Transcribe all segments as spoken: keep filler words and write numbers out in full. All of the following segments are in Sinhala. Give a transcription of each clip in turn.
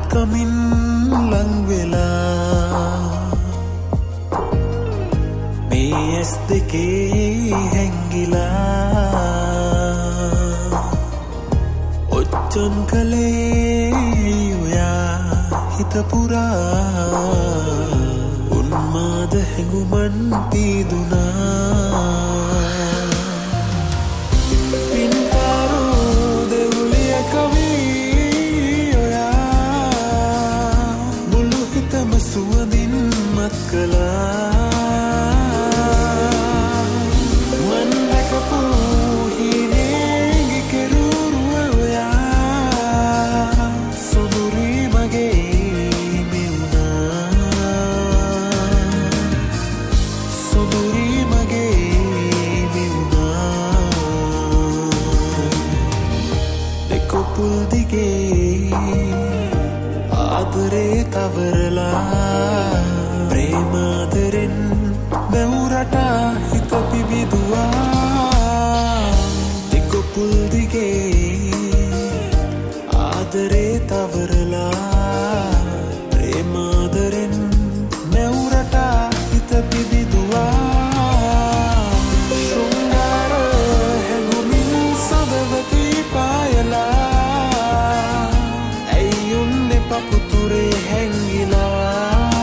කමින් ලං වෙලා මේ ඇස් දෙකේ හැංගිලා ඔච්චම් කලේ ඔයා හිත පුරා උන්මාද හැඟුමන් පීදුනා පින්තාරෝ දෙවුලිය කවී ඔයා මුළු හිතම සුවඳින් මත් කළා මන් දැකපු හීනේගේ කෙරුරුව ඔයා සොඳුරි මගේ මෙවුනා සොඳුරි මගේ මෙවුනා දෙකොපුල් දිගේ ආදරේ තවරලා ප්‍රේමාදරෙන් වැවුරටා හිත පිබිදුවා දෙකොපුල් දිගේ ආදරේ තවරලා ප්‍රේමාදරෙන් වැවුරටා හිත පිබිදුවා ශෘංගාර හැඟුමින් සදවති පායලා ඇයියුන්නේ පපුතුරේ හැංගිලා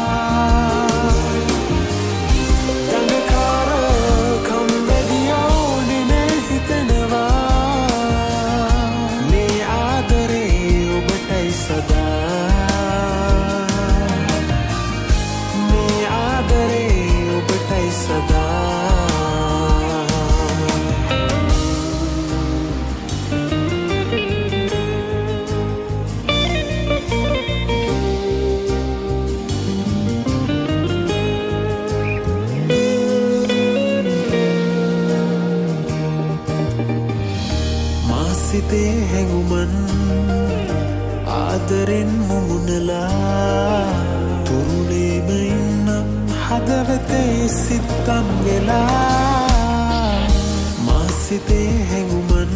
සිතේ හැඟුමන් ආදරෙන් මුමුණලා තුරුලේම ඉන්නම් හදවතේ සිත්තම් වෙලා මා සිතේ හැඟුමන්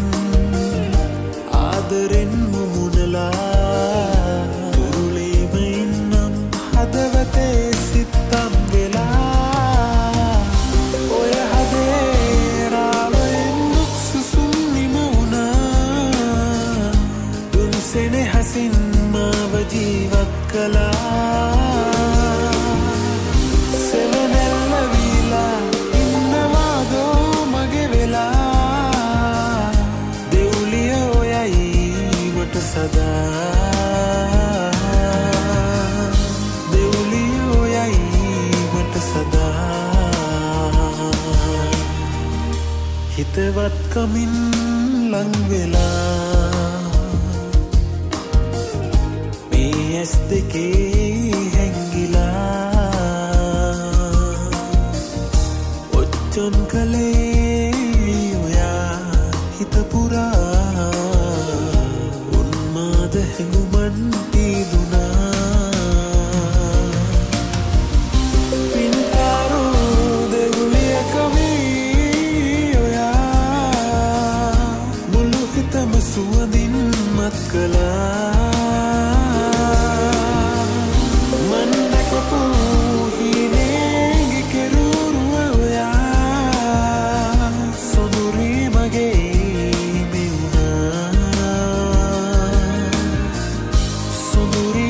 ආදරෙන් මුමුණලා තුරුලේම ඉන්නම් හදවතේ සිත්තම් වෙලා ඔය හදේ රාවයෙන් දුක් සුසුම් සෙනෙහසින් මාව ජීවත් කළා සෙවනැල්ල වීලා ඉන්නවාදෝ මගේ වෙලා දෙවුලිය ඔයයි මට සදා දෙවුලිය ඔයයි මට සදා හිතවත් කමින් ලං වෙලා ඇස් දෙකේ හැංගිලා ඔච්චම් කලේ ඔයා හිත පුරා උන්මාද හැඟුමන් පීදුනා පින්තාරෝ දෙවුලිය කවී ඔයා මුළු හිතම සුවඳින් මත් කළා Suduri